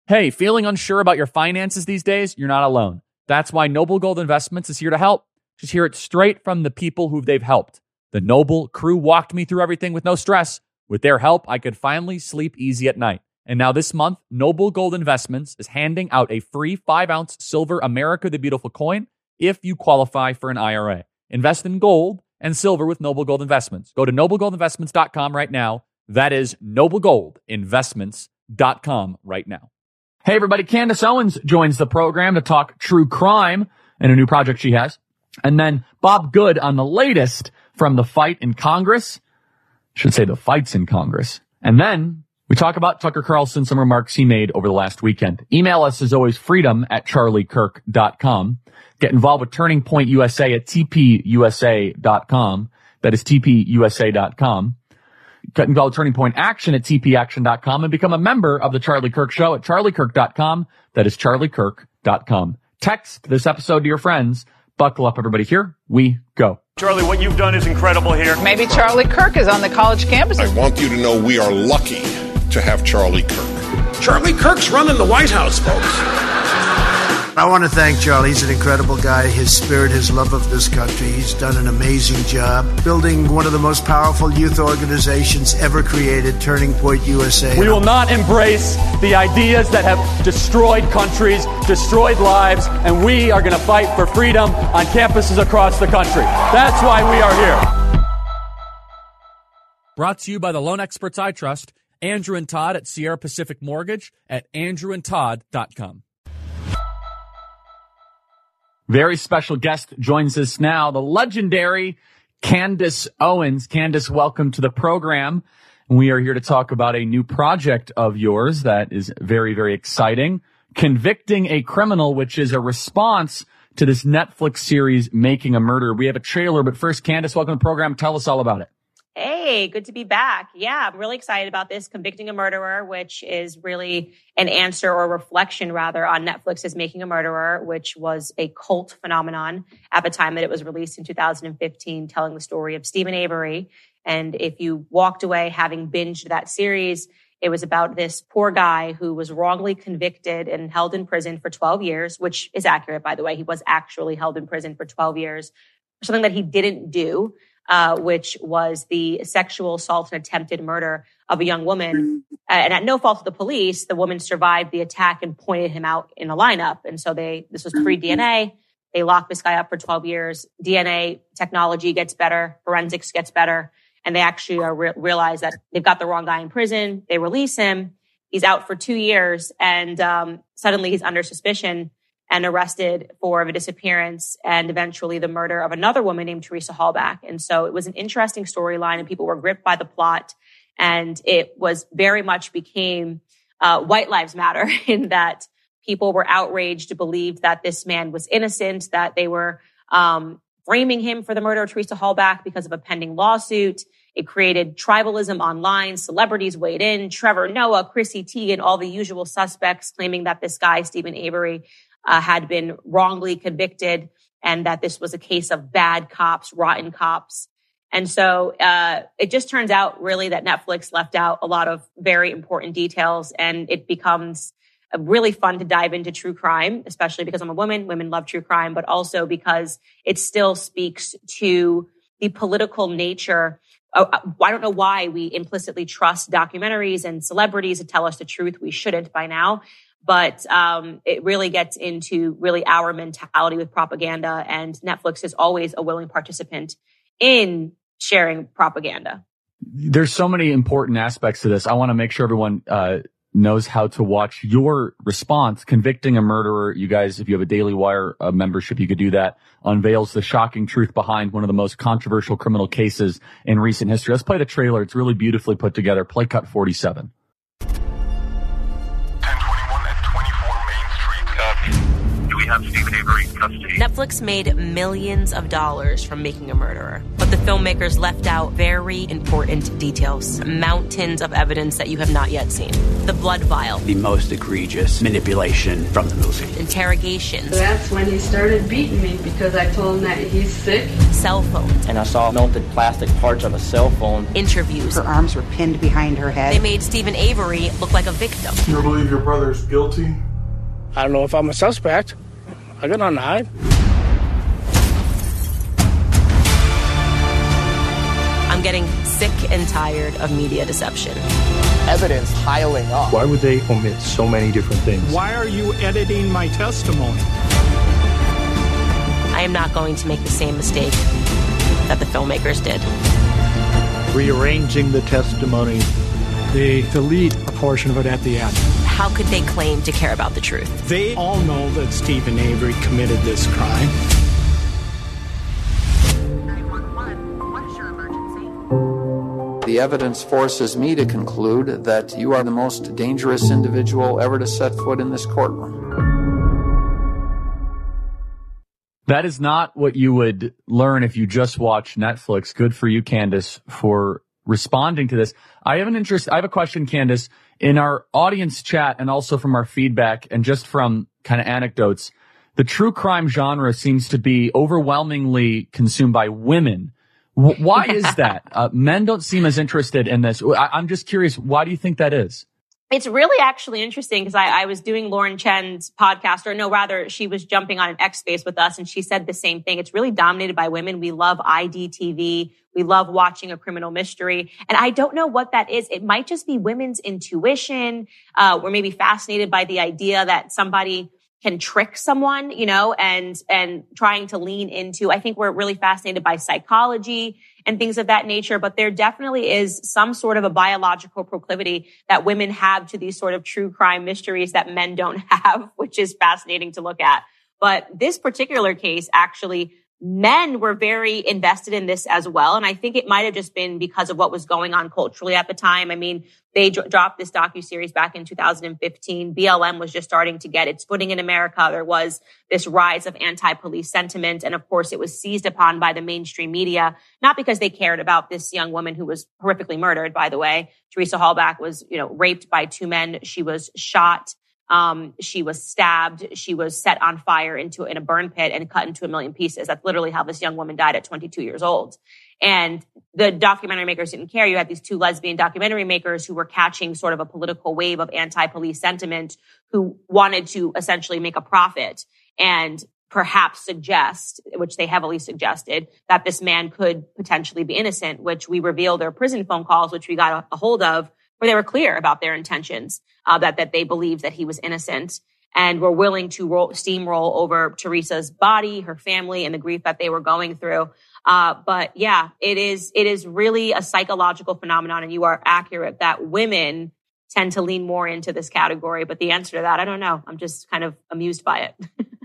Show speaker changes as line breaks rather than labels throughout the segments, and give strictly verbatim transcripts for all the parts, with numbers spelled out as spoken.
Hey, feeling unsure about your finances these days? You're not alone. That's why Noble Gold Investments is here to help. Just hear it straight from the people who they've helped. The Noble crew walked me through everything with no stress. With their help, I could finally sleep easy at night. And now this month, Noble Gold Investments is handing out a free five ounce silver America the Beautiful coin if you qualify for an I R A. Invest in gold and silver with Noble Gold Investments. Go to noble gold investments dot com right now. That is noble gold investments dot com right now. Hey, everybody. Candace Owens joins the program to talk true crime and a new project she has. And then Bob Good on the latest from the fight in Congress. Should say the fights in Congress. And then we talk about Tucker Carlson, some remarks he made over the last weekend. Email us as always, freedom at charlie kirk dot com. Get involved with Turning Point U S A at t p u s a dot com. That is t p u s a dot com. Get involved with Turning Point Action at t p action dot com and become a member of the Charlie Kirk Show at charlie kirk dot com. That is charlie kirk dot com. Text this episode to your friends. Buckle up, everybody. Here we go.
Charlie, what you've done is incredible here.
Maybe Charlie Kirk is on the college campus.
I want you to know we are lucky to have Charlie Kirk.
Charlie Kirk's running the White House, folks. I want to thank Charlie. He's an incredible guy. His spirit, his love of this country. He's done an amazing job building one of the most powerful youth organizations ever created, Turning Point U S A.
We will not embrace the ideas that have destroyed countries, destroyed lives, and we are going to fight for freedom on campuses across the country. That's why we are here.
Brought to you by the loan experts I trust, Andrew and Todd at Sierra Pacific Mortgage at andrew and todd dot com. Very special guest joins us now, the legendary Candace Owens. Candace, welcome to the program. We are here to talk about a new project of yours that is very, very exciting. Convicting a Criminal, which is a response to this Netflix series, Making a Murderer. We have a trailer, but first, Candace, welcome to the program. Tell us all about it.
Hey, good to be back. Yeah, I'm really excited about this, Convicting a Murderer, which is really an answer or reflection, rather, on Netflix's Making a Murderer, which was a cult phenomenon at the time that it was released in two thousand fifteen, telling the story of Steven Avery. And if you walked away having binged that series, it was about this poor guy who was wrongly convicted and held in prison for twelve years, which is accurate, by the way. He was actually held in prison for twelve years for something that he didn't do. Uh, which was the sexual assault and attempted murder of a young woman. And at no fault of the police, the woman survived the attack and pointed him out in a lineup. And so they, this was pre-D N A. They locked this guy up for twelve years. D N A technology gets better. Forensics gets better. And they actually are re- realize that they've got the wrong guy in prison. They release him. He's out for two years. And um, suddenly he's under suspicion and arrested for the disappearance and eventually the murder of another woman named Teresa Hallback. And so it was an interesting storyline and people were gripped by the plot. And it was very much became uh, White Lives Matter in that people were outraged to believe that this man was innocent, that they were um, framing him for the murder of Teresa Hallback because of a pending lawsuit. It created tribalism online. Celebrities weighed in. Trevor Noah, Chrissy Teigen, all the usual suspects claiming that this guy, Steven Avery, Uh, had been wrongly convicted and that this was a case of bad cops, rotten cops. And so uh, it just turns out really that Netflix left out a lot of very important details and it becomes uh, really fun to dive into true crime, especially because I'm a woman. Women love true crime, but also because it still speaks to the political nature. Uh, I don't know why we implicitly trust documentaries and celebrities to tell us the truth. We shouldn't by now. But um, it really gets into really our mentality with propaganda. And Netflix is always a willing participant in sharing propaganda.
There's so many important aspects to this. I want to make sure everyone uh, knows how to watch your response. Convicting a Murderer. You guys, if you have a Daily Wire uh, membership, you could do that. Unveils the shocking truth behind one of the most controversial criminal cases in recent history. Let's play the trailer. It's really beautifully put together. Play cut forty-seven.
Do we we have Stephen Avery in custody.
Netflix made millions of dollars from Making a Murderer, but the filmmakers left out very important details, mountains of evidence that you have not yet seen. The blood vial.
The most egregious manipulation from the movie.
Interrogations.
So that's when he started beating me because I told him that he's sick.
Cell phones.
And I saw melted plastic parts of a cell phone.
Interviews.
Her arms were pinned behind her head.
They made Stephen Avery look like a victim.
You believe your brother's guilty?
I don't know if I'm a suspect. I got nothing to hide.
I'm getting sick and tired of media deception.
Evidence piling up.
Why would they omit so many different things?
Why are you editing my testimony?
I am not going to make the same mistake that the filmmakers did.
Rearranging the testimony.
They delete a portion of it at the end.
How could they claim to care about the truth?
They all know that Stephen Avery committed this crime.
The evidence forces me to conclude that you are the most dangerous individual ever to set foot in this courtroom.
That is not what you would learn if you just watch Netflix. Good for you, Candace, for responding to this. I have an interest. I have a question, Candace, in our audience chat and also from our feedback and just from kind of anecdotes. The true crime genre seems to be overwhelmingly consumed by women. W- why is that? Uh, men don't seem as interested in this. I- I'm just curious. Why do you think that is?
It's really actually interesting because I, I was doing Lauren Chen's podcast, or no, rather, she was jumping on an X Space with us, and she said the same thing. It's really dominated by women. We love I D T V. We love watching a criminal mystery. And I don't know what that is. It might just be women's intuition. Uh, we're maybe fascinated by the idea that somebody can trick someone, you know, and, and trying to lean into, I think we're really fascinated by psychology and things of that nature, but there definitely is some sort of a biological proclivity that women have to these sort of true crime mysteries that men don't have, which is fascinating to look at. But this particular case, actually, men were very invested in this as well. And I think it might have just been because of what was going on culturally at the time. I mean, they dro- dropped this docuseries back in two thousand fifteen. B L M was just starting to get its footing in America. There was this rise of anti-police sentiment. And of course, it was seized upon by the mainstream media, not because they cared about this young woman who was horrifically murdered, by the way. Teresa Halbach was, you know, raped by two men. She was shot. Um, she was stabbed. She was set on fire into in a burn pit and cut into a million pieces. That's literally how this young woman died at twenty-two years old. And the documentary makers didn't care. You had these two lesbian documentary makers who were catching sort of a political wave of anti-police sentiment, who wanted to essentially make a profit and perhaps suggest, which they heavily suggested, that this man could potentially be innocent, which we revealed their prison phone calls, which we got a, a hold of, where they were clear about their intentions, uh, that, that they believed that he was innocent and were willing to roll, steamroll over Teresa's body, her family, and the grief that they were going through. Uh, but yeah, it is, it is really a psychological phenomenon. And you are accurate that women tend to lean more into this category. But the answer to that, I don't know. I'm just kind of amused by it.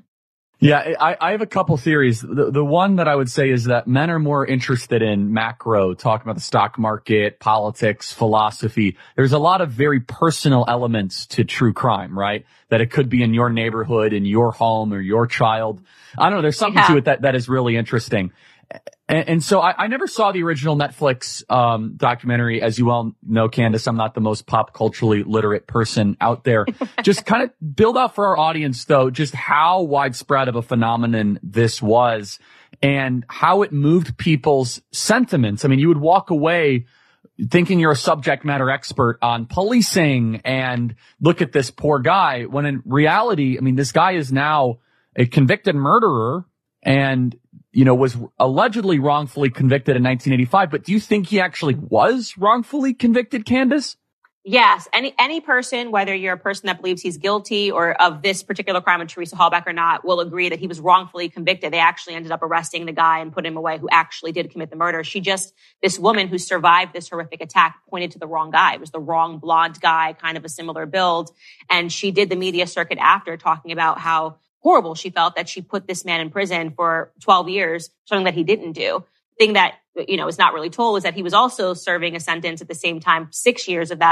Yeah, I, I have a couple theories. The, the one that I would say is that men are more interested in macro, talking about the stock market, politics, philosophy. There's a lot of very personal elements to true crime, right? That it could be in your neighborhood, in your home, or your child. I don't know. There's something yeah. to it that, that is really interesting. And, and so I, I never saw the original Netflix um documentary. As you well know, Candace, I'm not the most pop culturally literate person out there. Just kind of build out for our audience, though, just how widespread of a phenomenon this was and how it moved people's sentiments. I mean, you would walk away thinking you're a subject matter expert on policing and look at this poor guy, when in reality, I mean, this guy is now a convicted murderer and, you know, was allegedly wrongfully convicted in nineteen eighty-five. But do you think he actually was wrongfully convicted, Candace?
Yes. Any, any person, whether you're a person that believes he's guilty or of this particular crime with Teresa Halbach or not, will agree that he was wrongfully convicted. They actually ended up arresting the guy and put him away who actually did commit the murder. She just, this woman who survived this horrific attack pointed to the wrong guy. It was the wrong blonde guy, kind of a similar build. And she did the media circuit after talking about how horrible she felt that she put this man in prison for twelve years, something that he didn't do. The thing that, you know, is not really told is that he was also serving a sentence at the same time, six years of that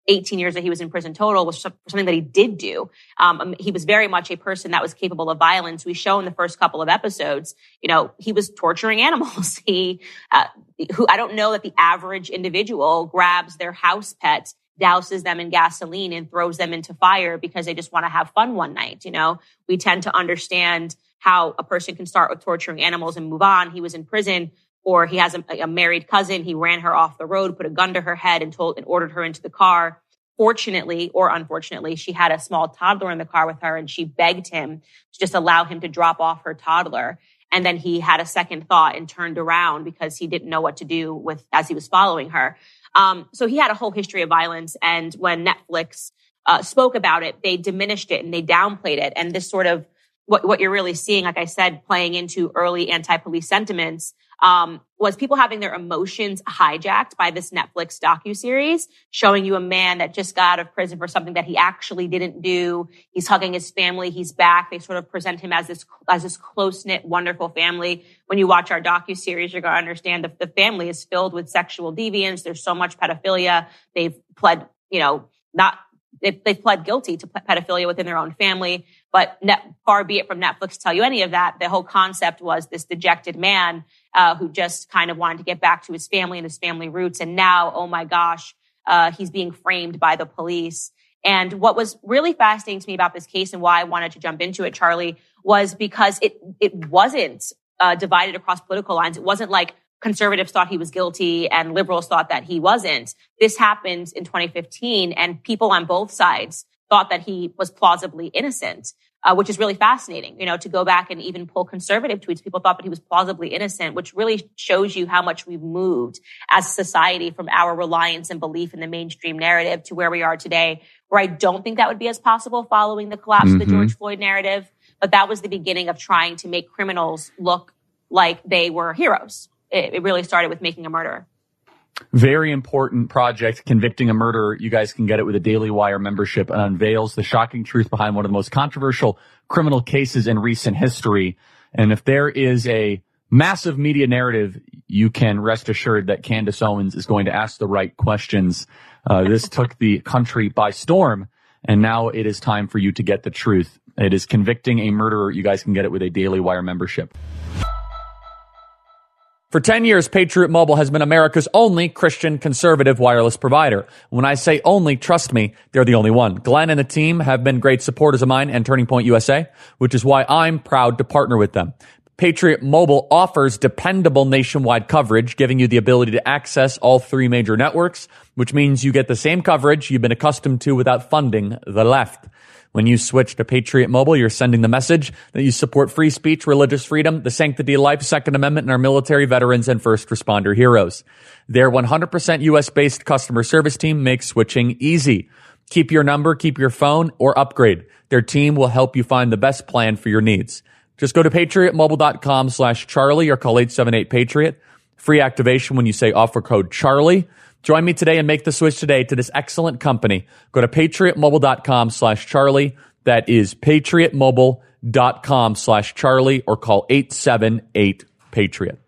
eighteen years that he was in prison total was something that he did do. Um, he was very much a person that was capable of violence. We show in the first couple of episodes, you know, he was torturing animals. He, uh, who I don't know that the average individual grabs their house pet, douses them in gasoline and throws them into fire because they just want to have fun one night. You know, we tend to understand how a person can start with torturing animals and move on. He was in prison, or he has a, a married cousin. He ran her off the road, put a gun to her head and told and ordered her into the car. Fortunately, or unfortunately, she had a small toddler in the car with her, and she begged him to just allow him to drop off her toddler. And then he had a second thought and turned around because he didn't know what to do with as he was following her. Um, so he had a whole history of violence. And when Netflix uh, spoke about it, they diminished it and they downplayed it. And this sort of what, what you're really seeing, like I said, playing into early anti-police sentiments, um, was people having their emotions hijacked by this Netflix docuseries, showing you a man that just got out of prison for something that he actually didn't do. He's hugging his family. He's back. They sort of present him as this, as this close-knit, wonderful family. When you watch our docuseries, you're going to understand that the family is filled with sexual deviance. There's so much pedophilia. They've pled, you know, not, they've, they've pled guilty to pedophilia within their own family. But net, far be it from Netflix to tell you any of that. The whole concept was this dejected man uh, who just kind of wanted to get back to his family and his family roots. And now, oh my gosh, uh, he's being framed by the police. And what was really fascinating to me about this case and why I wanted to jump into it, Charlie, was because it it wasn't uh, divided across political lines. It wasn't like conservatives thought he was guilty and liberals thought that he wasn't. This happened in twenty fifteen, and people on both sides thought that he was plausibly innocent, uh, which is really fascinating. You know, to go back and even pull conservative tweets, people thought that he was plausibly innocent, which really shows you how much we've moved as a society from our reliance and belief in the mainstream narrative to where we are today, where I don't think that would be as possible following the collapse mm-hmm. of the George Floyd narrative. But that was the beginning of trying to make criminals look like they were heroes. It, it really started with Making a Murderer.
Very important project, Convicting a Murderer. You guys can get it with a Daily Wire membership, and unveils the shocking truth behind one of the most controversial criminal cases in recent history. And if there is a massive media narrative, you can rest assured that Candace Owens is going to ask the right questions. Uh, this took the country by storm, and now it is time for you to get the truth. It is Convicting a Murderer. You guys can get it with a Daily Wire membership. For ten years, Patriot Mobile has been America's only Christian conservative wireless provider. When I say only, trust me, they're the only one. Glenn and the team have been great supporters of mine and Turning Point U S A, which is why I'm proud to partner with them. Patriot Mobile offers dependable nationwide coverage, giving you the ability to access all three major networks, which means you get the same coverage you've been accustomed to without funding the left. When you switch to Patriot Mobile, you're sending the message that you support free speech, religious freedom, the sanctity of life, Second Amendment, and our military veterans and first responder heroes. Their one hundred percent U S-based customer service team makes switching easy. Keep your number, keep your phone, or upgrade. Their team will help you find the best plan for your needs. Just go to patriotmobile.com slash Charlie or call eight seven eight Patriot. Free activation when you say offer code Charlie. Join me today and make the switch today to this excellent company. Go to patriotmobile.com slash Charlie. That is patriotmobile.com slash Charlie or call eight seven eight Patriot.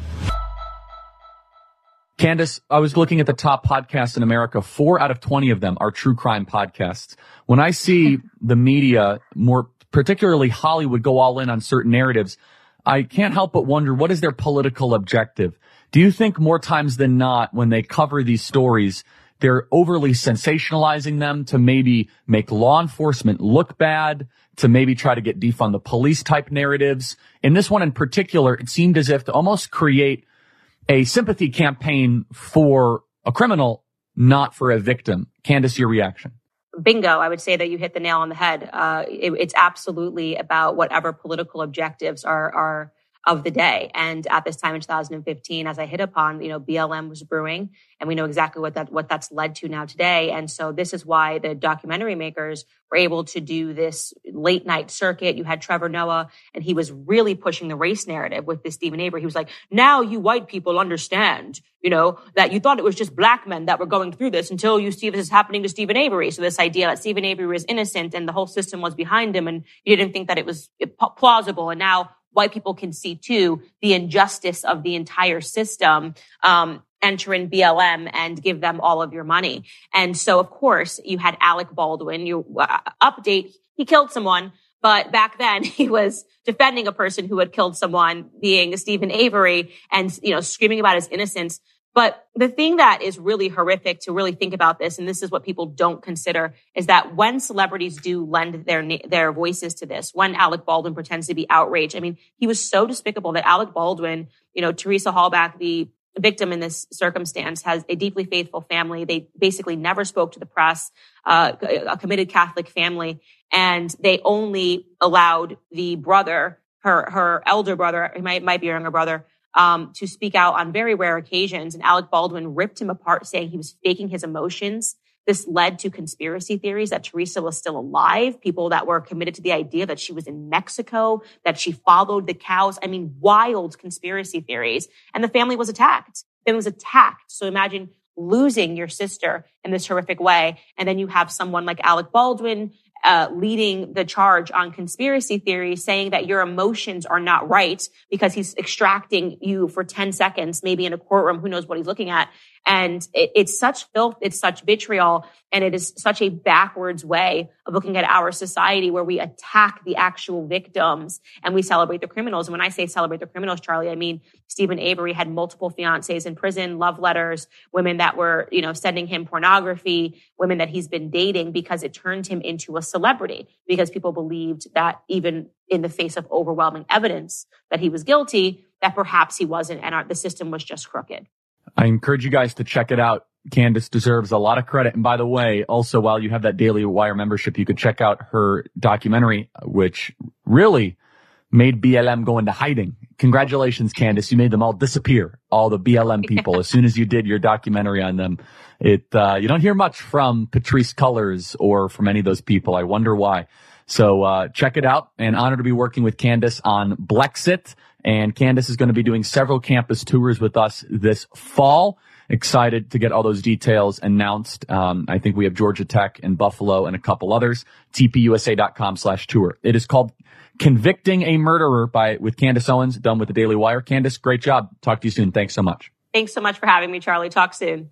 Candace, I was looking at the top podcasts in America. Four out of twenty of them are true crime podcasts. When I see the media, more particularly Hollywood, go all in on certain narratives, I can't help but wonder, what is their political objective? Do you think more times than not, when they cover these stories, they're overly sensationalizing them to maybe make law enforcement look bad, to maybe try to get defund the police type narratives? In this one in particular, it seemed as if to almost create a sympathy campaign for a criminal, not for a victim. Candace, your reaction?
Bingo. I would say that you hit the nail on the head. Uh, it, it's absolutely about whatever political objectives are, are of the day. And at this time in two thousand fifteen, as I hit upon, you know, B L M was brewing, and we know exactly what that, what that's led to now today. And so this is why the documentary makers were able to do this late night circuit. You had Trevor Noah, and he was really pushing the race narrative with this Stephen Avery. He was like, now you white people understand, you know, that you thought it was just black men that were going through this until you see this is happening to Stephen Avery. So this idea that Stephen Avery was innocent and the whole system was behind him, and you didn't think that it was plausible. And now white people can see, too, the injustice of the entire system. Um, enter in B L M and give them all of your money. And so, of course, you had Alec Baldwin. You uh, update, he killed someone, but back then he was defending a person who had killed someone, being Stephen Avery, and, you know, screaming about his innocence. But the thing that is really horrific to really think about this, and this is what people don't consider, is that when celebrities do lend their their voices to this, when Alec Baldwin pretends to be outraged, I mean, he was so despicable that Alec Baldwin, you know, Teresa Halbach, the victim in this circumstance, has a deeply faithful family. They basically never spoke to the press, uh, a committed Catholic family, and they only allowed the brother, her her elder brother, he might, might be her younger brother, um, to speak out on very rare occasions. And Alec Baldwin ripped him apart, saying he was faking his emotions. This led to conspiracy theories that Teresa was still alive, people that were committed to the idea that she was in Mexico, that she followed the cows. I mean, wild conspiracy theories. And the family was attacked. It was attacked. So imagine losing your sister in this horrific way. And then you have someone like Alec Baldwin uh, leading the charge on conspiracy theories, saying that your emotions are not right because he's extracting you for ten seconds, maybe in a courtroom. Who knows what he's looking at? And it, it's such filth, it's such vitriol, and it is such a backwards way of looking at our society, where we attack the actual victims and we celebrate the criminals. And when I say celebrate the criminals, Charlie, I mean Stephen Avery had multiple fiancés in prison, love letters, women that were, you know, sending him pornography, women that he's been dating, because it turned him into a celebrity, because people believed that even in the face of overwhelming evidence that he was guilty, that perhaps he wasn't, and our, the system was just crooked.
I encourage you guys to check it out. Candace deserves a lot of credit. And by the way, also, while you have that Daily Wire membership, you could check out her documentary, which really made B L M go into hiding. Congratulations, Candace. You made them all disappear, all the B L M people. As soon as you did your documentary on them, it, uh, you don't hear much from Patrisse Cullors or from any of those people. I wonder why. So, uh, check it out. And honored to be working with Candace on Blexit. And Candace is going to be doing several campus tours with us this fall. Excited to get all those details announced. Um, I think we have Georgia Tech and Buffalo and a couple others. T P U S A dot com slash tour. It is called Convicting a Murderer by with Candace Owens, done with the Daily Wire. Candace, great job. Talk to you soon. Thanks so much.
Thanks so much for having me, Charlie. Talk soon.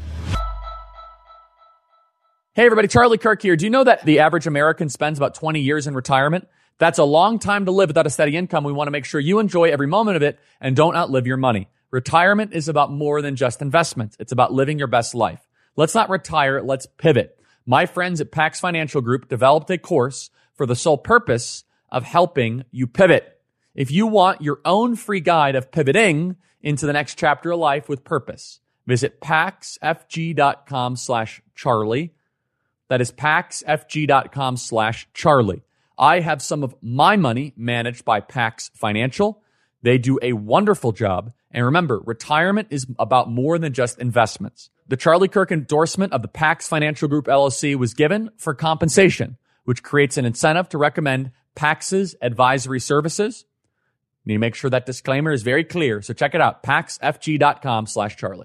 Hey, everybody. Charlie Kirk here. Do you know that the average American spends about twenty years in retirement? That's a long time to live without a steady income. We want to make sure you enjoy every moment of it and don't outlive your money. Retirement is about more than just investments. It's about living your best life. Let's not retire. Let's pivot. My friends at Pax Financial Group developed a course for the sole purpose of helping you pivot. If you want your own free guide of pivoting into the next chapter of life with purpose, visit paxfg.com slash Charlie. That is paxfg.com slash Charlie. I have some of my money managed by Pax Financial. They do a wonderful job. And remember, retirement is about more than just investments. The Charlie Kirk endorsement of the Pax Financial Group L L C was given for compensation, which creates an incentive to recommend Pax's advisory services. You need to make sure that disclaimer is very clear. So check it out, paxfg.com slash Charlie.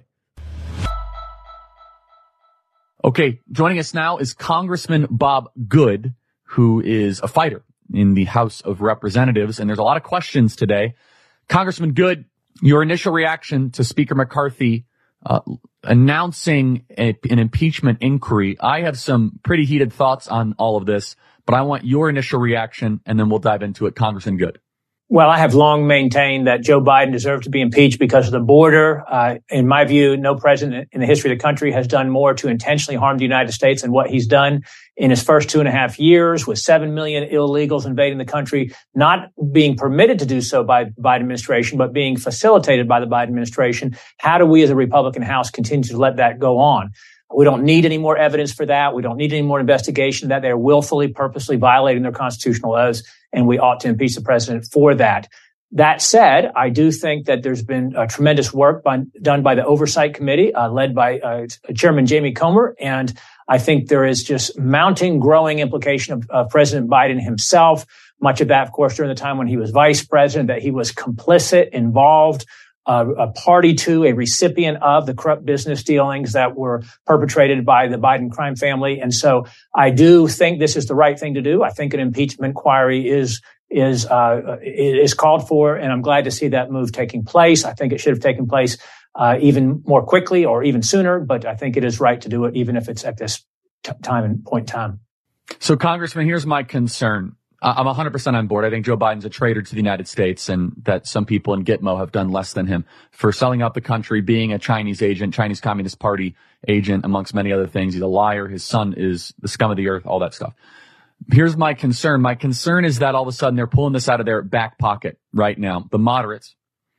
Okay, joining us now is Congressman Bob Good, who is a fighter in the House of Representatives. And there's a lot of questions today. Congressman Good, your initial reaction to Speaker McCarthy uh, announcing a, an impeachment inquiry. I have some pretty heated thoughts on all of this, but I want your initial reaction, and then we'll dive into it. Congressman Good.
Well, I have long maintained that Joe Biden deserved to be impeached because of the border. Uh, in my view, no president in the history of the country has done more to intentionally harm the United States than what he's done in his first two and a half years, with seven million illegals invading the country, not being permitted to do so by the Biden administration, but being facilitated by the Biden administration. How do we as a Republican House continue to let that go on? We don't need any more evidence for that. We don't need any more investigation that they're willfully, purposely violating their constitutional oaths, and we ought to impeach the president for that. That said, I do think that there's been uh, tremendous work by, done by the Oversight Committee, uh, led by uh, Chairman Jamie Comer, and I think there is just mounting, growing implication of uh, President Biden himself. Much of that, of course, during the time when he was vice president, that he was complicit, involved, Uh, a party to, a recipient of the corrupt business dealings that were perpetrated by the Biden crime family. And so I do think this is the right thing to do. I think an impeachment inquiry is is uh, is called for, and I'm glad to see that move taking place. I think it should have taken place uh, even more quickly or even sooner. But I think it is right to do it, even if it's at this t- time and point in time.
So, Congressman, here's my concern. I'm one hundred percent on board. I think Joe Biden's a traitor to the United States, and that some people in Gitmo have done less than him for selling out the country, being a Chinese agent, Chinese Communist Party agent, amongst many other things. He's a liar. His son is the scum of the earth, all that stuff. Here's my concern. My concern is that all of a sudden they're pulling this out of their back pocket right now. The moderates,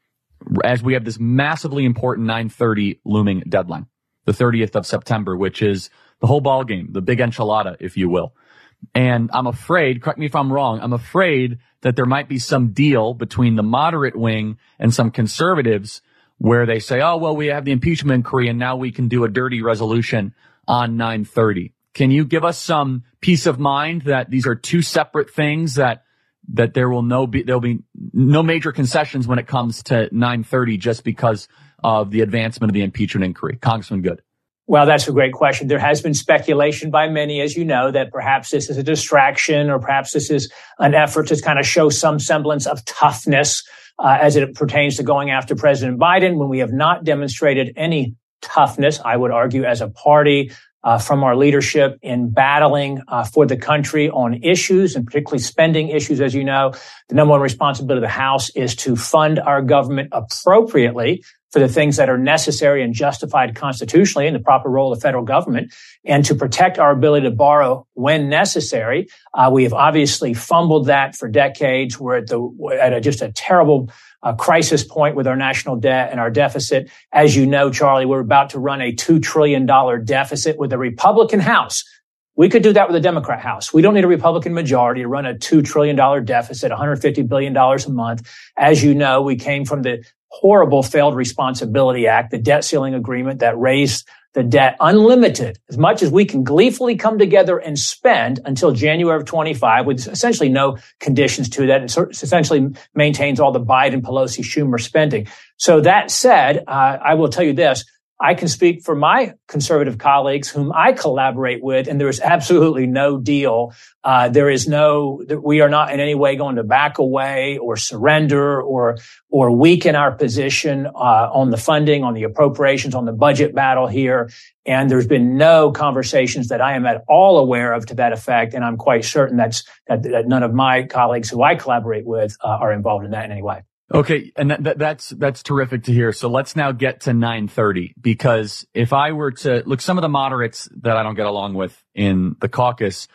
as we have this massively important nine thirty looming deadline, the thirtieth of September, which is the whole ball game, the big enchilada, if you will. And I'm afraid, correct me if I'm wrong, I'm afraid that there might be some deal between the moderate wing and some conservatives where they say, oh, well, we have the impeachment inquiry and now we can do a dirty resolution on nine thirty. Can you give us some peace of mind that these are two separate things, that that there will no be there'll be no major concessions when it comes to nine thirty just because of the advancement of the impeachment inquiry? Congressman Good.
Well, that's a great question. There has been speculation by many, as you know, that perhaps this is a distraction or perhaps this is an effort to kind of show some semblance of toughness uh, as it pertains to going after President Biden, when we have not demonstrated any toughness, I would argue, as a party uh, from our leadership in battling uh, for the country on issues, and particularly spending issues. As you know, the number one responsibility of the House is to fund our government appropriately for the things that are necessary and justified constitutionally in the proper role of the federal government, and to protect our ability to borrow when necessary. Uh, we have obviously fumbled that for decades. We're at the at a, just a terrible uh, crisis point with our national debt and our deficit. As you know, Charlie, we're about to run a two trillion dollars deficit with a Republican House. We could do that with a Democrat House. We don't need a Republican majority to run a two trillion dollars deficit, one hundred fifty billion dollars a month. As you know, we came from the horrible failed responsibility act, the debt ceiling agreement that raised the debt unlimited, as much as we can gleefully come together and spend until January of twenty-five, with essentially no conditions to that. It essentially maintains all the Biden, Pelosi, Schumer spending. So that said, uh, I will tell you this. I can speak for my conservative colleagues whom I collaborate with, and there is absolutely no deal. Uh, there is no, we are not in any way going to back away or surrender or, or weaken our position, uh, on the funding, on the appropriations, on the budget battle here. And there's been no conversations that I am at all aware of to that effect. And I'm quite certain that's, that, that none of my colleagues who I collaborate with uh, are involved in that in any way.
Okay, and that, that, that's that's terrific to hear. So let's now get to nine thirty, because if I were to look, some of the moderates that I don't get along with in the caucus,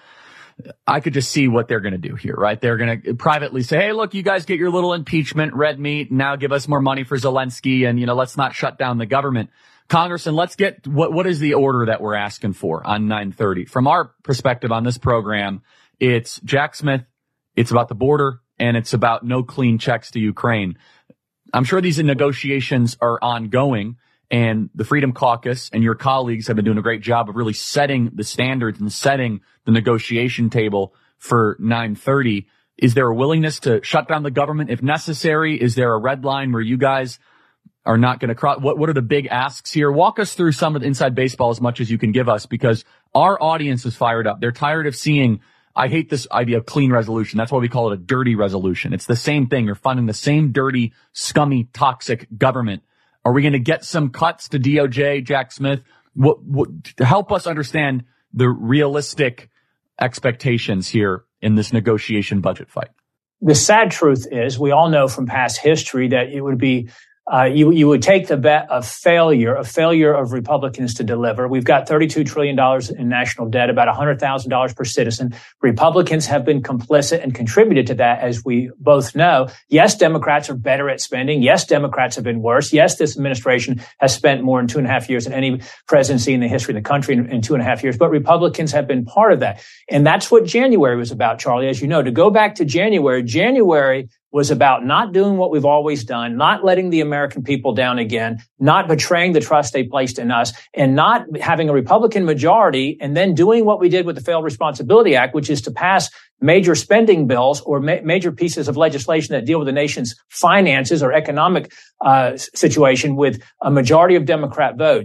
I could just see what they're going to do here, right? They're going to privately say, hey, look, you guys get your little impeachment, red meat, now give us more money for Zelensky, and, you know, let's not shut down the government. Congressman, let's get, what what is the order that we're asking for on nine thirty? From our perspective on this program, it's Jack Smith, it's about the border, and it's about no clean checks to Ukraine. I'm sure these negotiations are ongoing, and the Freedom Caucus and your colleagues have been doing a great job of really setting the standards and setting the negotiation table for nine thirty. Is there a willingness to shut down the government if necessary? Is there a red line where you guys are not going to cross? What, what are the big asks here? Walk us through some of the inside baseball as much as you can give us, because our audience is fired up. They're tired of seeing, I hate this idea of clean resolution. That's why we call it a dirty resolution. It's the same thing. You're funding the same dirty, scummy, toxic government. Are we going to get some cuts to D O J, Jack Smith? What, what, to help us understand the realistic expectations here in this negotiation budget fight.
The sad truth is, we all know from past history that it would be Uh, you, you would take the bet of failure, a failure of Republicans to deliver. We've got thirty-two trillion dollars in national debt, about one hundred thousand dollars per citizen. Republicans have been complicit and contributed to that, as we both know. Yes, Democrats are better at spending. Yes, Democrats have been worse. Yes, this administration has spent more in two and a half years than any presidency in the history of the country in, in two and a half years. But Republicans have been part of that. And that's what January was about, Charlie. As you know, to go back to January, January was about not doing what we've always done, not letting the American people down again, not betraying the trust they placed in us, and not having a Republican majority, and then doing what we did with the Failed Responsibility Act, which is to pass major spending bills or ma- major pieces of legislation that deal with the nation's finances or economic uh, situation with a majority of Democrat votes.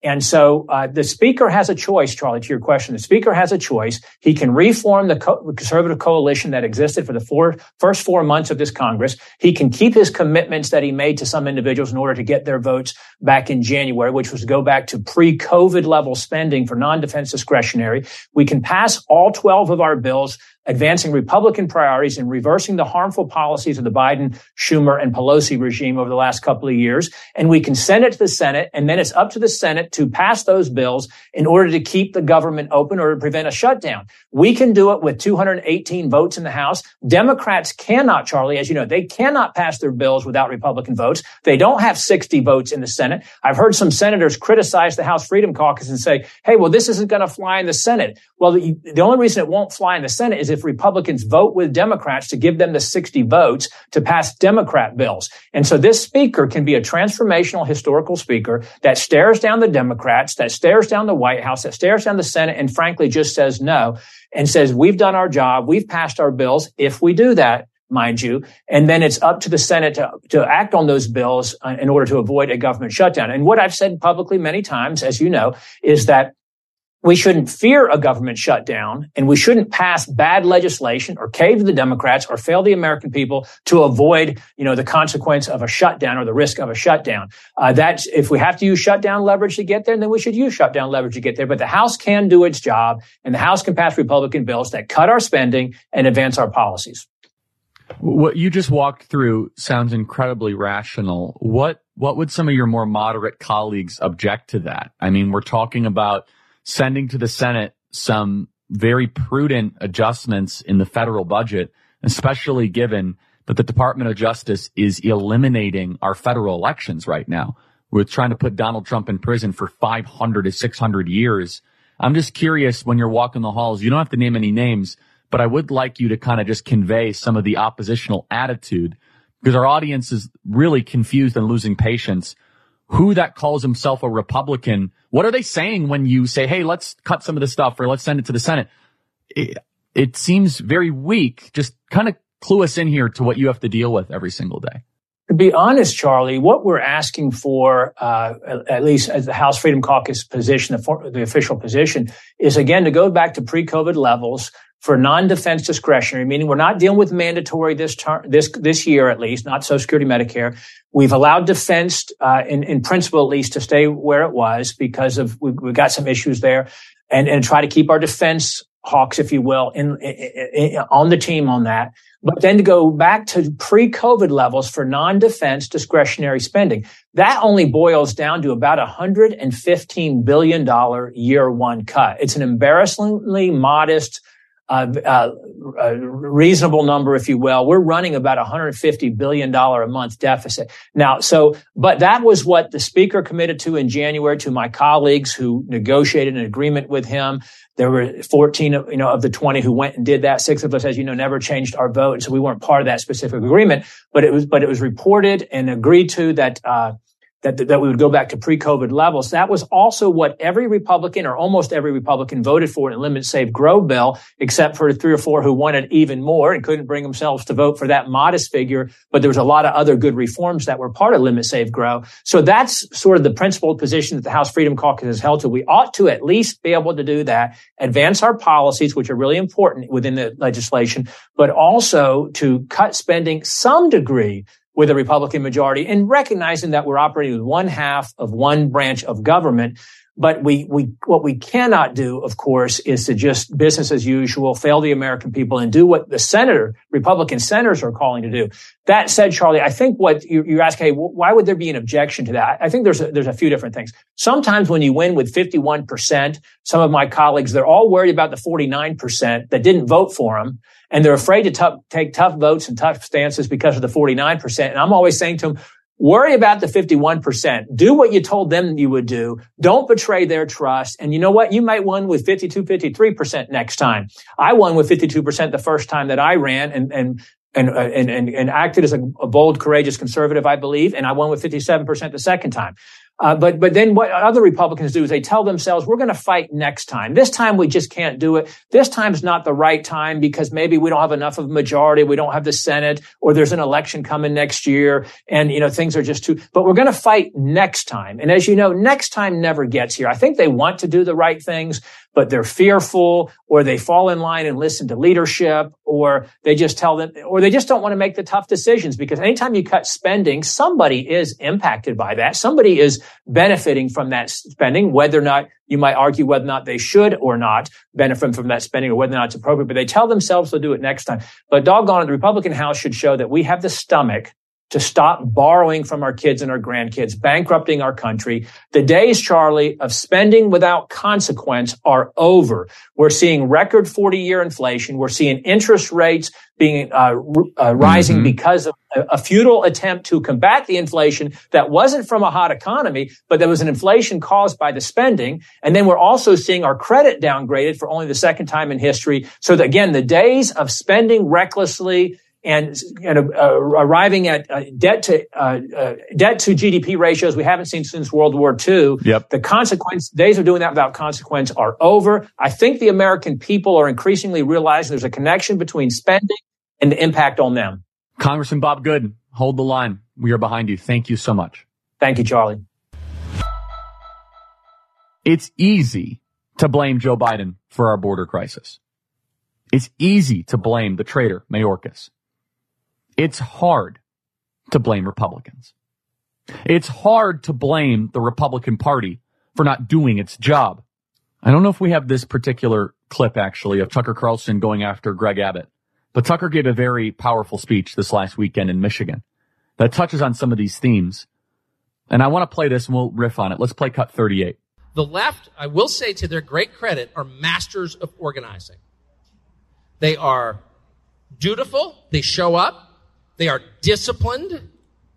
And so uh, the Speaker has a choice, Charlie, to your question. The Speaker has a choice. He can reform the co- conservative coalition that existed for the four, first four months of this Congress. He can keep his commitments that he made to some individuals in order to get their votes back in January, which was to go back to pre-COVID level spending for non-defense discretionary. We can pass all twelve of our bills, advancing Republican priorities and reversing the harmful policies of the Biden, Schumer, and Pelosi regime over the last couple of years. And we can send it to the Senate, and then it's up to the Senate to pass those bills in order to keep the government open or to prevent a shutdown. We can do it with two hundred eighteen votes in the House. Democrats cannot, Charlie, as you know, they cannot pass their bills without Republican votes. They don't have sixty votes in the Senate. I've heard some senators criticize the House Freedom Caucus and say, hey, well, this isn't going to fly in the Senate. Well, the, the only reason it won't fly in the Senate is if Republicans vote with Democrats to give them the sixty votes to pass Democrat bills. And so this speaker can be a transformational historical speaker that stares down the Democrats, that stares down the White House, that stares down the Senate, and frankly just says no and says, we've done our job. We've passed our bills. If we do that, mind you, and then it's up to the Senate to, to act on those bills in order to avoid a government shutdown. And what I've said publicly many times, as you know, is that we shouldn't fear a government shutdown, and we shouldn't pass bad legislation or cave to the Democrats or fail the American people to avoid, you know, the consequence of a shutdown or the risk of a shutdown. Uh, that's, if we have to use shutdown leverage to get there, then we should use shutdown leverage to get there. But the House can do its job, and the House can pass Republican bills that cut our spending and advance our policies.
What you just walked through sounds incredibly rational. What, what would some of your more moderate colleagues object to that? I mean, we're talking about sending to the Senate some very prudent adjustments in the federal budget, especially given that the Department of Justice is eliminating our federal elections right now. We're trying to put Donald Trump in prison for five hundred to six hundred years. I'm just curious, when you're walking the halls, you don't have to name any names, but I would like you to kind of just convey some of the oppositional attitude, because our audience is really confused and losing patience. Who that calls himself a Republican, what are they saying when you say, hey, let's cut some of this stuff or let's send it to the Senate? It, it seems very weak. Just kind of clue us in here to what you have to deal with every single day.
To be honest, Charlie, what we're asking for, uh, at least as the House Freedom Caucus position, the, for, the official position, is again to go back to pre-COVID levels for non-defense discretionary, meaning we're not dealing with mandatory this term, this this year at least, not Social Security, Medicare. We've allowed defense, uh, in, in principle at least, to stay where it was because of we, we've got some issues there, and and try to keep our defense hawks, if you will, in, in, in on the team on that. But then to go back to pre-COVID levels for non-defense discretionary spending, that only boils down to about a one hundred fifteen billion dollars year one cut. It's an embarrassingly modest Uh, uh, a reasonable number, if you will. We're running about one hundred fifty billion dollars a month deficit. Now, so, but that was what the speaker committed to in January to my colleagues who negotiated an agreement with him. There were fourteen, you know, of the twenty who went and did that. Six of us, as you know, never changed our vote. So we weren't part of that specific agreement, but it was, but it was reported and agreed to that, uh, That, that we would go back to pre-COVID levels. That was also what every Republican or almost every Republican voted for in the Limit, Save, Grow bill, except for three or four who wanted even more and couldn't bring themselves to vote for that modest figure. But there was a lot of other good reforms that were part of Limit, Save, Grow. So that's sort of the principled position that the House Freedom Caucus has held to. We ought to at least be able to do that, advance our policies, which are really important within the legislation, but also to cut spending some degree with a Republican majority, and recognizing that we're operating with one half of one branch of government. But we, we, what we cannot do, of course, is to just business as usual, fail the American people and do what the senator, Republican senators are calling to do. That said, Charlie, I think what you, you ask, hey, why would there be an objection to that? I think there's a, there's a few different things. Sometimes when you win with fifty-one percent, some of my colleagues, they're all worried about the forty-nine percent that didn't vote for them. And they're afraid to tough, take tough votes and tough stances because of the forty-nine percent. And I'm always saying to them, worry about the fifty-one percent. Do what you told them you would do. Don't betray their trust. And you know what? You might win with fifty-two, fifty-three percent next time. I won with fifty-two percent the first time that I ran and, and, and, and, and, and acted as a, a bold, courageous conservative, I believe. And I won with fifty-seven percent the second time. Uh, but but then what other Republicans do is they tell themselves, we're going to fight next time. This time we just can't do it. This time's not the right time because maybe we don't have enough of a majority. We don't have the Senate, or there's an election coming next year. And, you know, things are just too, but we're going to fight next time. And as you know, next time never gets here. I think they want to do the right things, but they're fearful, or they fall in line and listen to leadership, or they just tell them, or they just don't want to make the tough decisions, because anytime you cut spending, somebody is impacted by that. Somebody is benefiting from that spending, whether or not you might argue whether or not they should or not benefit from that spending, or whether or not it's appropriate, but they tell themselves they'll do it next time. But doggone it, the Republican House should show that we have the stomach to stop borrowing from our kids and our grandkids, bankrupting our country. The days, Charlie, of spending without consequence are over. We're seeing record forty-year inflation. We're seeing interest rates being uh, uh, rising mm-hmm. because of a, a futile attempt to combat the inflation that wasn't from a hot economy, but there was an inflation caused by the spending. And then we're also seeing our credit downgraded for only the second time in history. So that, again, the days of spending recklessly and, and uh, arriving at uh, debt to uh, uh, debt to G D P ratios we haven't seen since World War Two.
Yep.
The consequence days of doing that without consequence are over. I think the American people are increasingly realizing there's a connection between spending and the impact on them.
Congressman Bob Good, hold the line. We are behind you. Thank you so much.
Thank you, Charlie.
It's easy to blame Joe Biden for our border crisis. It's easy to blame the traitor, Mayorkas. It's hard to blame Republicans. It's hard to blame the Republican Party for not doing its job. I don't know if we have this particular clip, actually, of Tucker Carlson going after Greg Abbott, but Tucker gave a very powerful speech this last weekend in Michigan that touches on some of these themes. And I want to play this and we'll riff on it. Let's play cut thirty-eight.
The left, I will say to their great credit, are masters of organizing. They are dutiful. They show up. They are disciplined,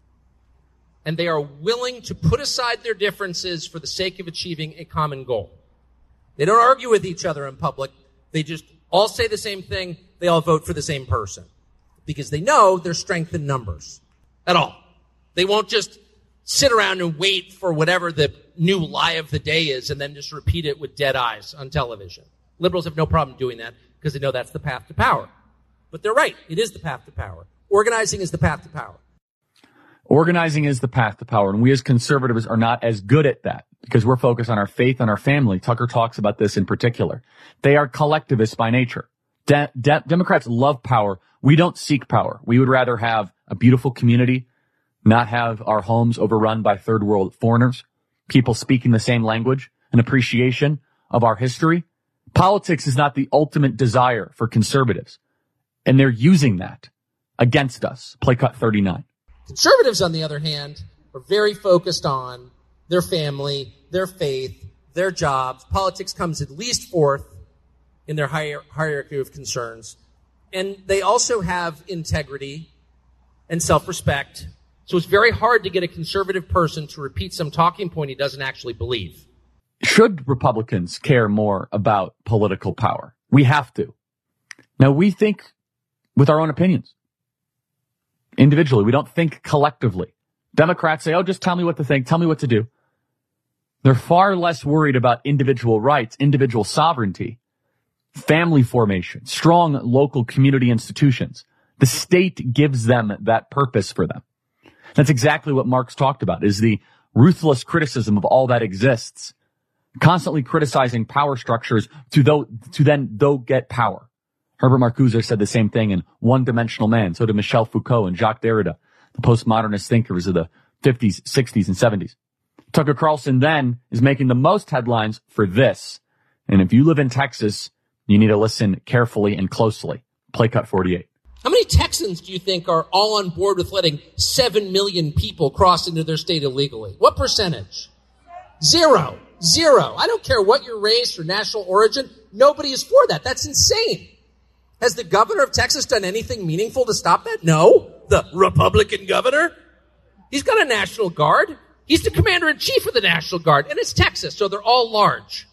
and they are willing to put aside their differences for the sake of achieving a common goal. They don't argue with each other in public. They just all say the same thing. They all vote for the same person because they know there's strength in numbers at all. They won't just sit around and wait for whatever the new lie of the day is and then just repeat it with dead eyes on television. Liberals have no problem doing that because they know that's the path to power. But they're right. It is the path to power. Organizing is the path to power.
Organizing is the path to power, and we as conservatives are not as good at that because we're focused on our faith and our family. Tucker talks about this in particular. They are collectivists by nature. De- de- Democrats love power. We don't seek power. We would rather have a beautiful community, not have our homes overrun by third world foreigners, people speaking the same language, an appreciation of our history. Politics is not the ultimate desire for conservatives, and they're using that against us. Play cut thirty-nine.
Conservatives, on the other hand, are very focused on their family, their faith, their jobs. Politics comes at least fourth in their hier- hierarchy of concerns. And they also have integrity and self-respect. So it's very hard to get a conservative person to repeat some talking point he doesn't actually believe.
Should Republicans care more about political power? We have to. Now, we think with our own opinions. Individually, we don't think collectively. Democrats say, oh, just tell me what to think, tell me what to do. They're far less worried about individual rights, individual sovereignty, family formation, strong local community institutions. The state gives them that purpose for them. That's exactly what Marx talked about, is the ruthless criticism of all that exists, constantly criticizing power structures to, though, to then though get power. Herbert Marcuse said the same thing in One-Dimensional Man. So did Michel Foucault and Jacques Derrida, the postmodernist thinkers of the fifties, sixties, and seventies. Tucker Carlson then is making the most headlines for this. And if you live in Texas, you need to listen carefully and closely. Play cut forty-eight.
How many Texans do you think are all on board with letting seven million people cross into their state illegally? What percentage? Zero. Zero. I don't care what your race or national origin. Nobody is for that. That's insane. Has the governor of Texas done anything meaningful to stop that? No. The Republican governor? He's got a National Guard. He's the commander-in-chief of the National Guard, and it's Texas, so they're all large.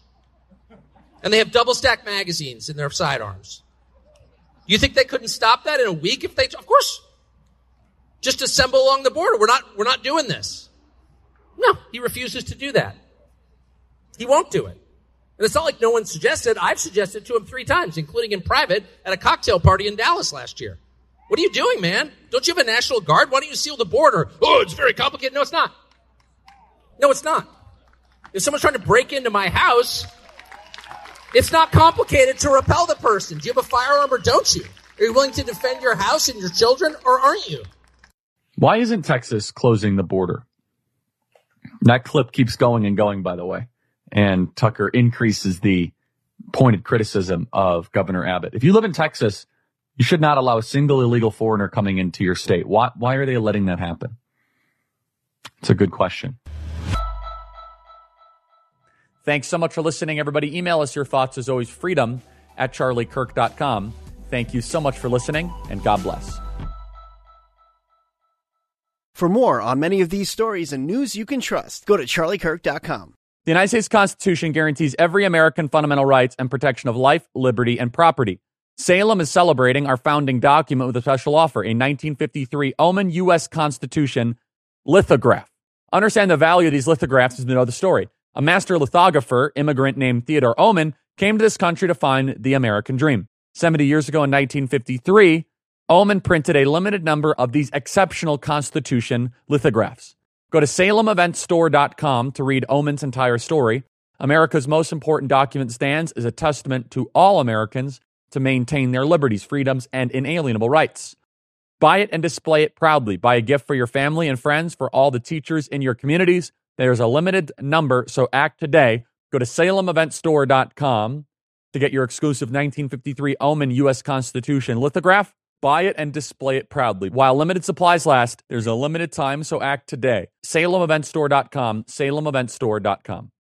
And they have double-stack magazines in their sidearms. You think they couldn't stop that in a week if they... Of course. Just assemble along the border. We're not, we're not doing this. No, he refuses to do that. He won't do it. And it's not like no one suggested. I've suggested to him three times, including in private at a cocktail party in Dallas last year. What are you doing, man? Don't you have a National Guard? Why don't you seal the border? Oh, it's very complicated. No, it's not. No, it's not. If someone's trying to break into my house, it's not complicated to repel the person. Do you have a firearm or don't you? Are you willing to defend your house and your children, or aren't you?
Why isn't Texas closing the border? That clip keeps going and going, by the way. And Tucker increases the pointed criticism of Governor Abbott. If you live in Texas, you should not allow a single illegal foreigner coming into your state. Why, why are they letting that happen? It's a good question. Thanks so much for listening, everybody. Email us your thoughts, as always, freedom at charlie kirk dot com. Thank you so much for listening, and God bless.
For more on many of these stories and news you can trust, go to charlie kirk dot com.
The United States Constitution guarantees every American fundamental rights and protection of life, liberty, and property. Salem is celebrating our founding document with a special offer, a nineteen fifty-three Oman U S Constitution lithograph. Understand the value of these lithographs is to know the story. A master lithographer, immigrant named Theodore Oman, came to this country to find the American dream. seventy years ago in nineteen fifty-three, Oman printed a limited number of these exceptional Constitution lithographs. Go to salem event store dot com to read Oman's entire story. America's most important document stands as a testament to all Americans to maintain their liberties, freedoms, and inalienable rights. Buy it and display it proudly. Buy a gift for your family and friends, for all the teachers in your communities. There's a limited number, so act today. Go to salem event store dot com to get your exclusive nineteen fifty-three Oman U S Constitution lithograph. Buy it and display it proudly. While limited supplies last, there's a limited time, so act today. salem event store dot com, salem event store dot com.